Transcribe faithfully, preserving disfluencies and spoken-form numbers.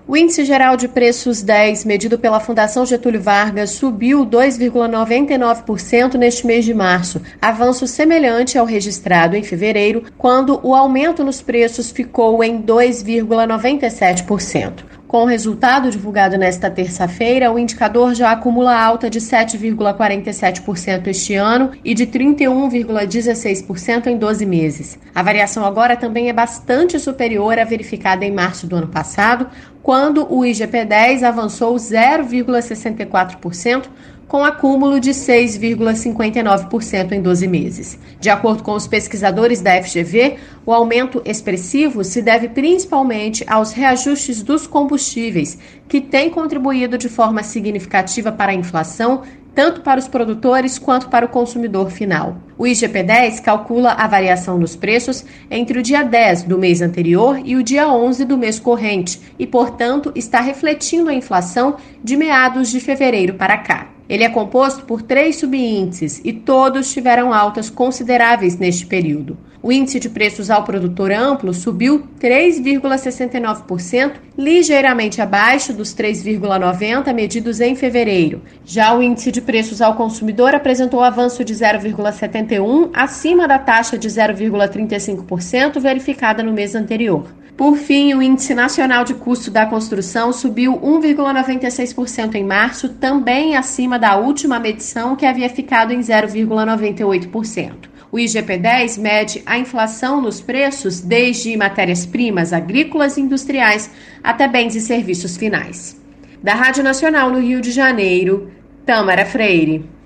O Índice Geral de Preços dez, medido pela Fundação Getúlio Vargas, subiu dois vírgula noventa e nove por cento neste mês de março, avanço semelhante ao registrado em fevereiro, quando o aumento nos preços ficou em dois vírgula noventa e sete por cento. Com o resultado divulgado nesta terça-feira, o indicador já acumula alta de sete vírgula quarenta e sete por cento este ano e de trinta e um vírgula dezesseis por cento em doze meses. A variação agora também é bastante superior à verificada em março do ano passado, quando o I G P dez avançou zero vírgula sessenta e quatro por cento, com acúmulo de seis vírgula cinquenta e nove por cento em doze meses. De acordo com os pesquisadores da F G V, o aumento expressivo se deve principalmente aos reajustes dos combustíveis, que têm contribuído de forma significativa para a inflação, tanto para os produtores quanto para o consumidor final. O I G P dez calcula a variação nos preços entre o dia dez do mês anterior e o dia onze do mês corrente e, portanto, está refletindo a inflação de meados de fevereiro para cá. Ele é composto por três subíndices e todos tiveram altas consideráveis neste período. O índice de preços ao produtor amplo subiu três vírgula sessenta e nove por cento, ligeiramente abaixo dos três vírgula noventa por cento medidos em fevereiro. Já o índice de preços ao consumidor apresentou avanço de zero vírgula setenta e um por cento, acima da taxa de zero vírgula trinta e cinco por cento verificada no mês anterior. Por fim, o Índice Nacional de Custo da Construção subiu um vírgula noventa e seis por cento em março, também acima da última medição, que havia ficado em zero vírgula noventa e oito por cento. O I G P dez mede a inflação nos preços desde matérias-primas agrícolas e industriais até bens e serviços finais. Da Rádio Nacional no Rio de Janeiro, Tâmara Freire.